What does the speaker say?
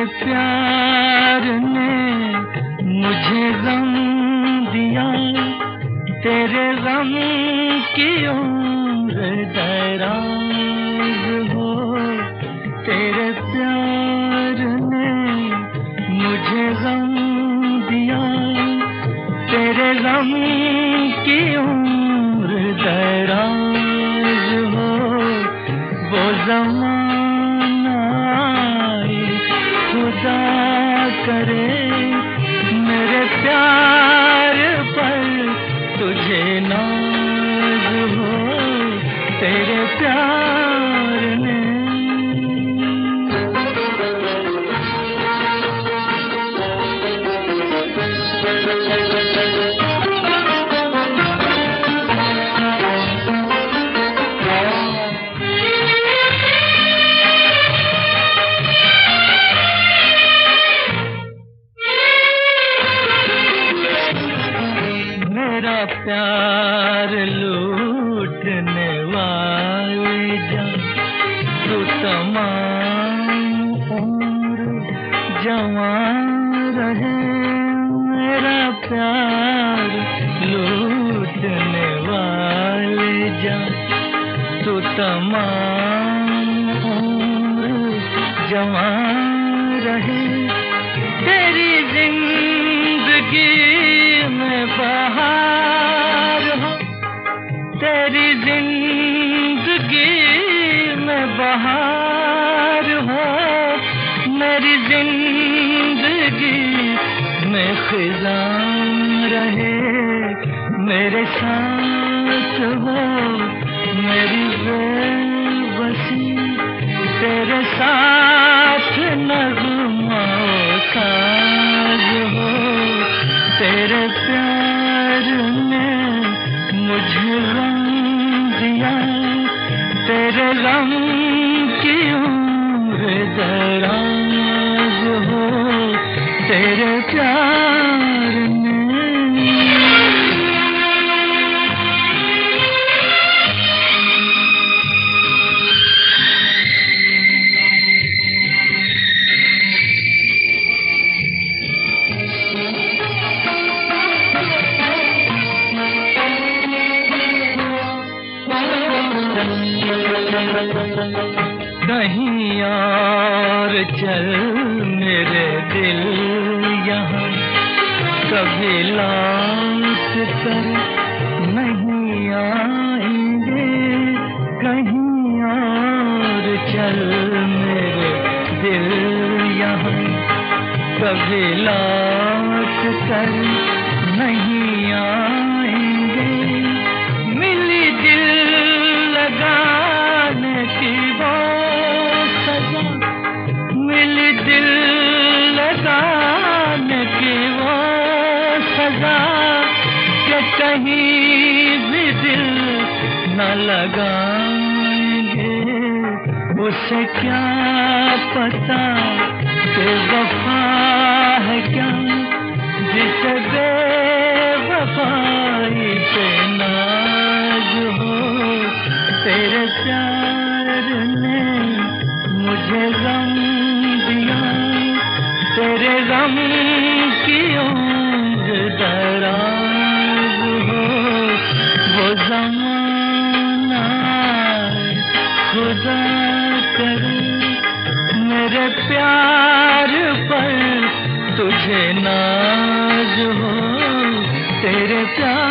तेरे प्यार ने मुझे गम दिया, तेरे गम की उम्र दराज हो। तेरे प्यार ने मुझे गम दिया, तेरे गम की उम्र दराज हो। वो ज़माना आए, खुदा करे मेरे प्यार पर तुझे नाज हो। तेरे प्यार ने प्यार लूटने वाले जा, तू तमाम उम्र जवान रहे। मेरा प्यार लूटने वाले जा, तू तमाम उम्र जवान रहे। तेरी जिंदगी में बहार हो, तेरी जिंदगी में बहार हो। मेरी जिंदगी में खिज़ां रहे। मेरे साथ हो मेरी बेबसी, तेरे साथ नग़्मा साज हो। तेरे प्यार ने मुझे गम दिया, तेरे गम की उम्र दराज हो। तेरे प्यार ने कहीं और चल मेरे दिल यहाँ, कभी लौट कर नहीं आएंगे। कहीं और चल मेरे दिल यहाँ, कभी लौट कर नहीं आएंगे। मिली दिल लगाने की वो सजा, मिली दिल लगाने की वो सजा, कि कहीं भी दिल न लगाएंगे। उसे क्या पता कि वफा है क्या, जिसे बेवफाई पे नाज हो। तेरे प्यार ने मुझे गम दिया, तेरे गम की उम्र दराज हो। वो ज़माना खुदा करे मेरे प्यार पर तुझे नाज हो। तेरे प्यार